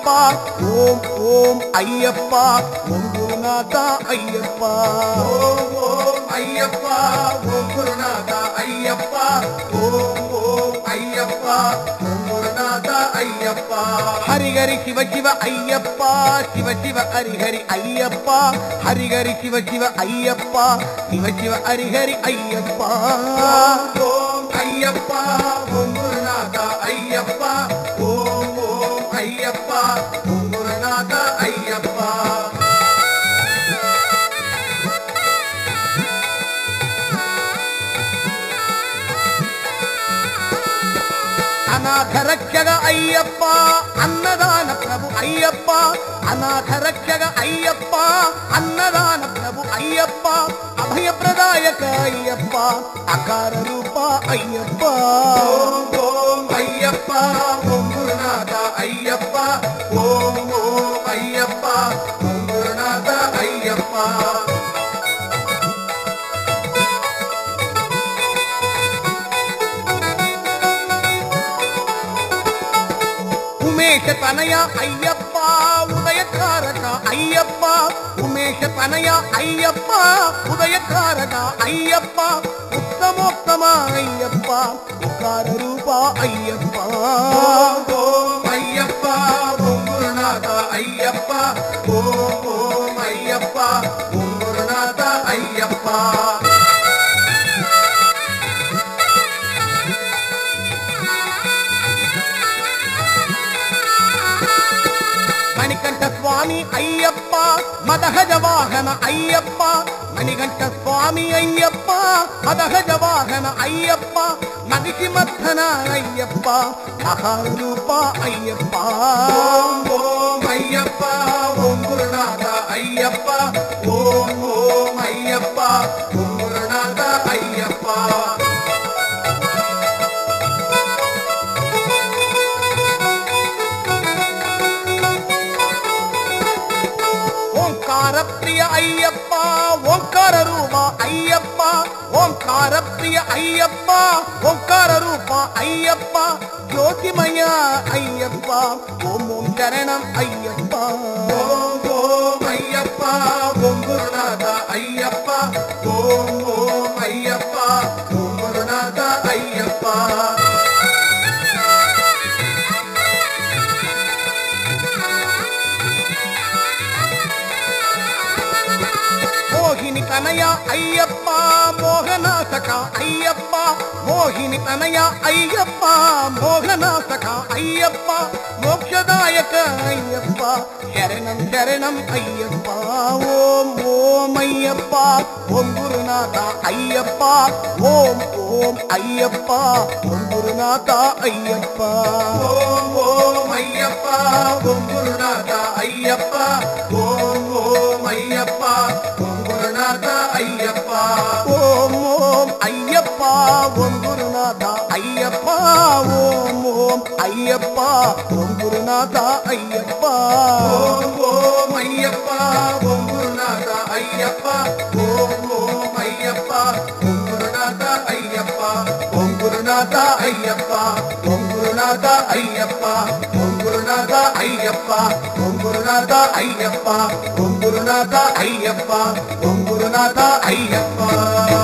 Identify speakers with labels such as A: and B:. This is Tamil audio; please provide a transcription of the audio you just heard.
A: ஐயப்பா ஓம் ஓம் ஐயப்பா ஓம் குருநாதா ஐயப்பா ஓம் ஓம் ஐயப்பா ஓம் குருநாதா ஐயப்பா ஓம் ஓம் ஐயப்பா ஓம் குருநாதா ஐயப்பா ஹரிஹரி சிவ சிவ ஐயப்பா சிவ சிவ ஹரிஹரி ஐயப்பா ஹரிஹரி சிவ சிவ ஐயப்பா சிவ சிவ ஹரிஹரி ஐயப்பா ஓம் ஐயப்பா ஓம் குருநாதா ஐயப்பா ஓம் ஓம் ஐயப்பா ஓம் குருநாதா ஐயப்பா அநாத ரட்சக ஐயப்பா அன்னதான பிரபு ஐயப்பா அநாத ரட்சக ஐயப்பா அன்னதான பிரபு ஐயப்பா அபய பிரதாயக ஐயப்பா அகார ரூபா ஐயப்பா ஓம் ஓம் ஐயப்பா ஓம் குருநாதா ஐயப்பா ஓம் ஓம் ஐயப்பா ஓம் குருநாதா ஐயப்பா உமேஷ தனயா ஐயப்பா உதயக்காரகா ஐயப்பா உமேஷ தனயா ஐயப்பா உதயக்காரகா ஐயப்பா உத்தமோத்தமா ஐயப்பா உக்கார ரூபா ஐயப்பா ஓம் ஐயப்பா ஓம் குருநாதா ஐயப்பா ஓம் ஓம் ஐயப்பா ஓம் குருநாதா ஐயப்பா மணிகண்ட சுவாமி ஐயப்பா மதகஜ வாகன ஐயப்பா மணிகண்ட சுவாமி ஐயப்பா மதகஜ வாகன ஐயப்பா மகிஷிமர்த்தன ஐயப்பா மகாரூபா ஐயப்பா ஓம் ஓம் ஐயப்பா ஓம் குருநாதா ஐயப்பா ஓம் ஓம் ஐயப்பா ஓம் குருநாதா ஐயப்பா ஓங்கார பிரிய ஐயப்பா ஓங்கார ரூபா ஐயப்பா ஓங்கார பிரிய ஐயப்பா ஓங்கார ரூபா ஐயப்பா ஜோதிமய ஐயப்பா ஓம் ஓம் சரணம் ஐயப்பா ஓம் ஓம் ஐயப்பா ஓம் குருநாதா ஐயப்பா ஓம் ஓம் ஐயப்பா ஓம் குருநாதா ஐயப்பா மோகினி தனயா ஐயப்பா மோகநாசகா ஐயப்பா மோகினி தனயா ஐயப்பா மோகநாசகா ஐயப்பா மோக்ஷதாயக ஐயப்பா சரணம் சரணம் ஐயப்பா ஓம் ஓம் ஐயப்பா ஓம் குருநாதா ஐயப்பா ஓம் ஓம் ஐயப்பா ஓம் குருநாதா ஐயப்பா ஓம் ஓம் ஐயப்பா ஓம் குருநாதா ஐயப்பா ஓம் ஓம் ஐயப்பா ஓம் குருநாதா ஐயப்பா ஓம் ஓம் ஐயப்பா ஓம் குருநாதா ஐயப்பா ஓம் ஓம் ஐயப்பா ஓம் குருநாதா ஐயப்பா ஓம் ஓம் ஐயப்பா ஓம் குருநாதா ஐயப்பா ஓம் ஓம் ஐயப்பா ஓம் குருநாதா ஐயப்பா ஓம் குருநாதா ஐயப்பா ஓம் குருநாதா ஐயப்பா ஓம் குருநாதா ஐயப்பா ஓம் குருநாதா ஐயப்பா ஓம் குருநாதா ஐயப்பா ஓம் குருநாதா ஐயப்பா